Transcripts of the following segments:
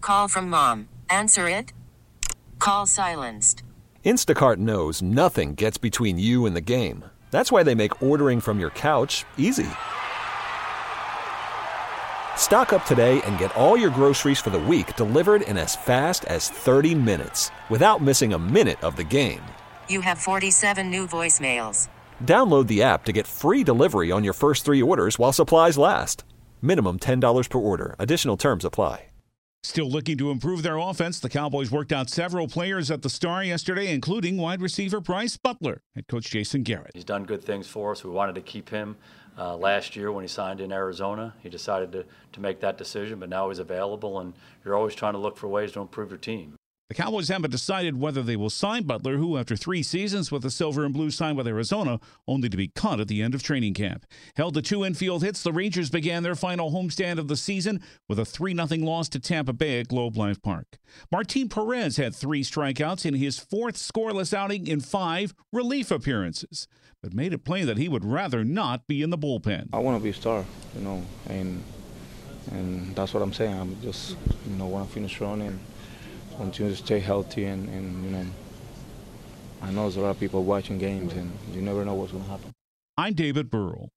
call from mom. Answer it. Call silenced. Instacart knows nothing gets between you and the game. That's why they make ordering from your couch easy. Stock up today and get all your groceries for the week delivered in as fast as 30 minutes without missing a minute of the game. You have 47 new voicemails. Download the app to get free delivery on your first 3 orders while supplies last. Minimum $10 per order. Additional terms apply. Still looking to improve their offense, the Cowboys worked out several players at the Star yesterday, including wide receiver Bryce Butler. Head coach Jason Garrett. He's done good things for us. We wanted to keep him last year when he signed in Arizona. He decided to make that decision, but now he's available, and you're always trying to look for ways to improve your team. The Cowboys haven't decided whether they will sign Butler, who after 3 seasons with the Silver and Blue signed with Arizona, only to be cut at the end of training camp. Held to 2 infield hits, the Rangers began their final homestand of the season with a 3-0 loss to Tampa Bay at Globe Life Park. Martin Perez had 3 strikeouts in his 4th scoreless outing in 5 relief appearances, but made it plain that he would rather not be in the bullpen. I want to be a star, and that's what I'm saying. I'm just, want to finish strong and continue to stay healthy, and I know there's a lot of people watching games, and you never know what's going to happen. I'm David Burrell.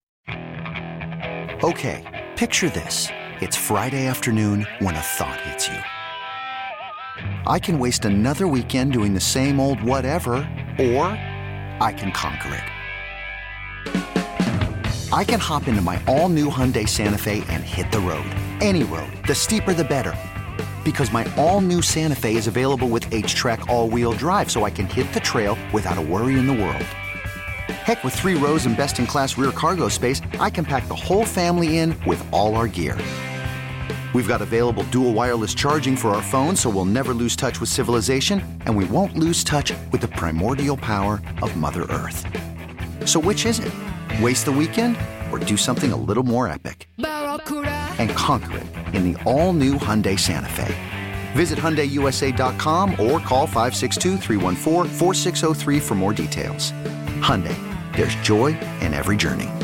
Okay, picture this. It's Friday afternoon when a thought hits you. I can waste another weekend doing the same old whatever, or I can conquer it. I can hop into my all-new Hyundai Santa Fe and hit the road. Any road. The steeper, the better. Because my all-new Santa Fe is available with H-Track all-wheel drive, so I can hit the trail without a worry in the world. Heck, with 3 rows and best-in-class rear cargo space, I can pack the whole family in with all our gear. We've got available dual wireless charging for our phones, so we'll never lose touch with civilization, and we won't lose touch with the primordial power of Mother Earth. So which is it? Waste the weekend or do something a little more epic? And conquer it in the all-new Hyundai Santa Fe. Visit HyundaiUSA.com or call 562-314-4603 for more details. Hyundai, there's joy in every journey.